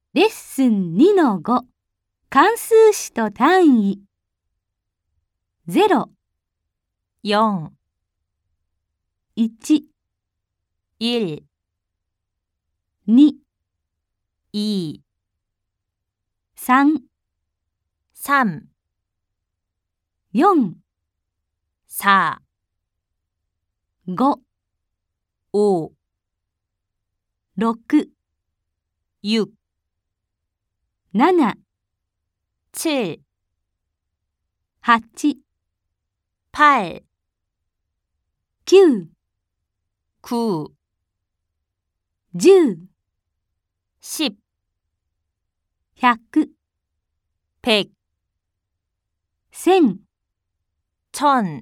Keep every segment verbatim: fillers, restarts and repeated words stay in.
レッスン にのご 関数詞と単位。ゼロ、 よん、 いち、 いち、 に、 に、 さん、 さん、 よん、 さ、 ご、 ご、 ろく、 육、 なな、 칠、 はち、 팔、 きゅう、 구、 じゅう、 십、 ひゃく、 백、 せん、 천、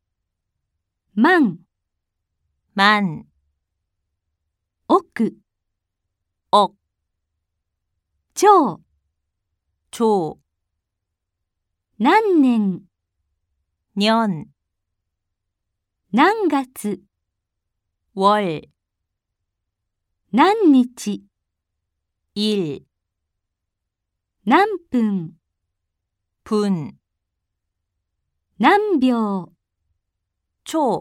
万、 만、 億、 억、 兆、 조、 何年、 년、 何月、 월、 何日、 일、 何分、 분、 何秒、 초、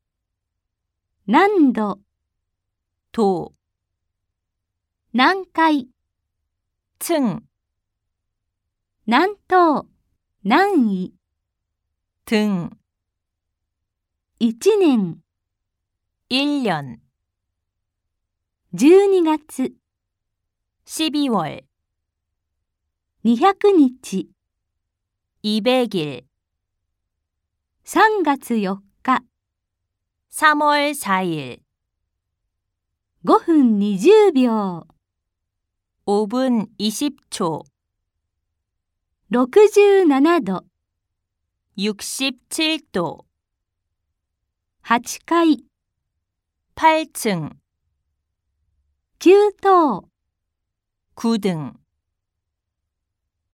何度、 도、 何回、 층、 何等、何位、 등、 一年、 일 년、 じゅうにがつ、 십이 월、 にひゃくにち、 이백 일、 さんがつよっか、 삼 월 사 일、 ごふんにじゅうびょう、 오 분 이십 초、 ろくじゅうななど、 육십칠 도、 はちかい、 팔 층、 きゅうとう、 구 등、